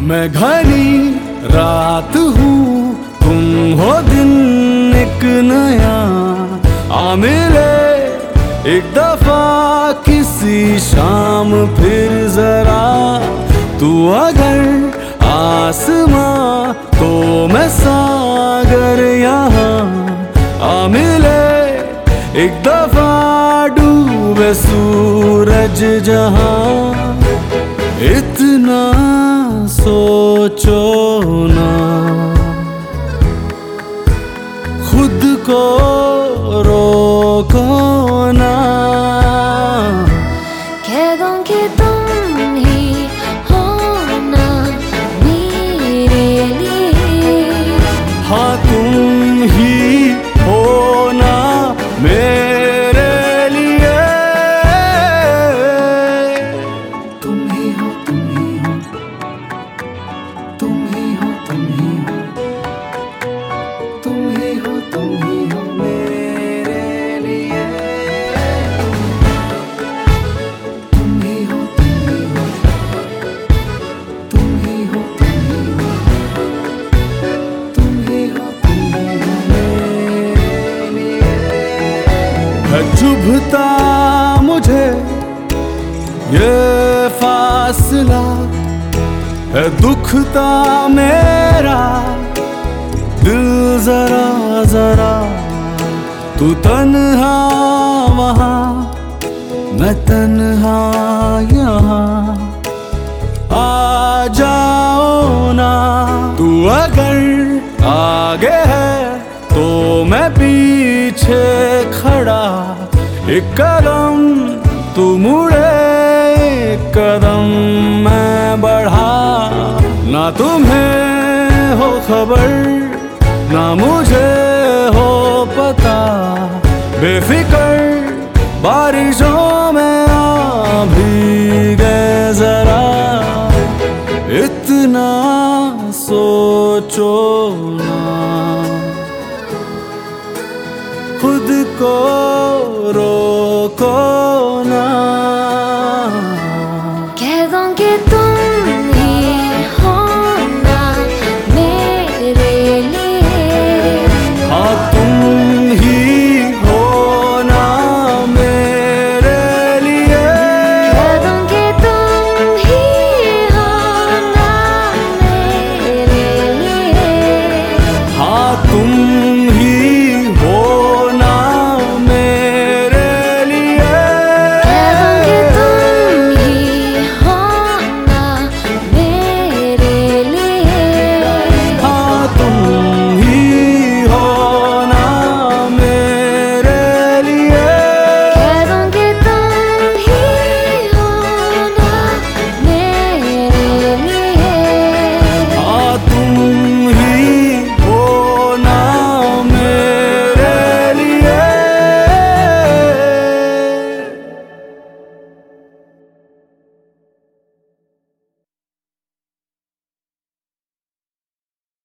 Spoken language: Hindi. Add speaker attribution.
Speaker 1: मैं घनी रात हूँ, तुम हो दिन एक नया। आ मिले एक दफा किसी शाम फिर जरा। तू अगर आसमां तो मैं सागर यहाँ। आ मिले एक दफा डूबे सूरज जहाँ। इतना सोचो ना, खुद को रोको ना।
Speaker 2: कह दूं कि तुम ही हो ना मेरे लिए।
Speaker 1: हाँ तुम ही हो ना मेरे लिए। तुम ही हो, तुम ही हो, तुम ही हो, तुम ही हो, तुम ही हो, तुम ही हो मेरे लिए। तुम ही हो, तुम ही हो, तुम ही हो, तुम ही हो, तुम ही हो मेरे लिए। है चुभता मुझे ये फासला, है दुखता मेरा दिल जरा जरा। तू तन्हा वहाँ, मैं तन्हा यहाँ। आ जाओ ना, तू अगर आगे है तो मैं पीछे खड़ा। एक कदम तू मुड़े, एक कदम मैं बढ़ा। ना तुम्हें हो खबर, ना मुझे हो पता। बेफिक्र बारिशों में आ भीगे जरा। इतना सोचो ना, खुद को